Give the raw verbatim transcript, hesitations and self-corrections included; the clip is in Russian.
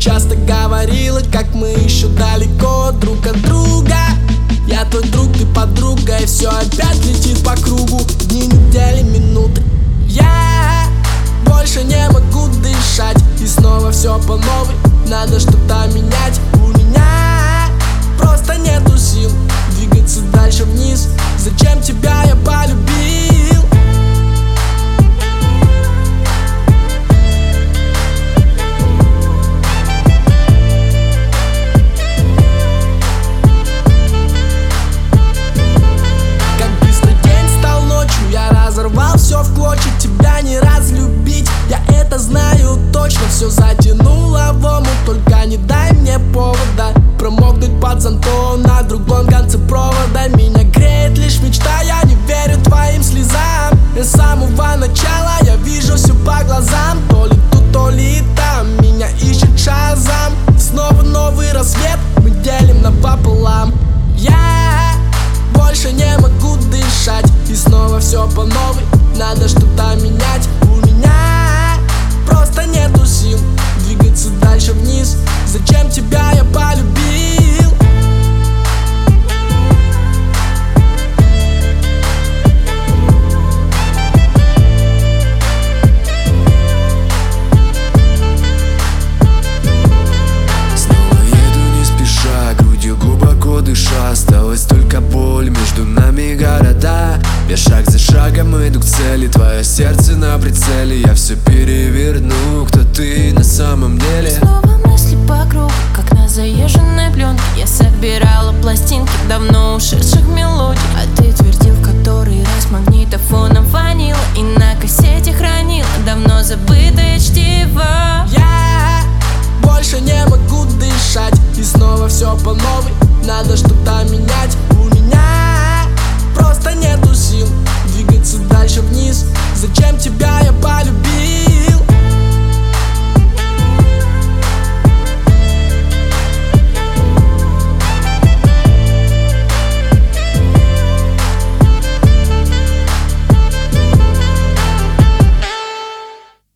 часто говорила, как мы еще далеко друг от друга. Я твой друг, ты подруга, и все опять летит по кругу. Дни, недели, минуты. Я больше не могу дышать, и снова все по новой. Надо что-то менять. У меня просто нету сил двигаться дальше вниз. Зачем тебя я полюбил? Как быстро день стал ночью, я разорвал все в клочья. Тебя не разлюбить, я это знаю точно. Все затянуло в омут, только не дай мне повода промокнуть под зонтом на другом конце провода. Меня греет лишь мечта, я не верю твоим слезам. И с самого начала я вижу все по глазам. То ли тут, то ли там, меня ищет Шазам. Снова новый рассвет, мы делим напополам. Я больше не могу дышать, и снова все по новой. Надо что-то менять. У меня просто нету сил двигаться дальше вниз. Зачем тебя я полюбил? Снова еду не спеша, грудью глубоко дыша. Осталась только боль, между нами города. Я шаг за шагом иду к цели, твое сердце на прицеле.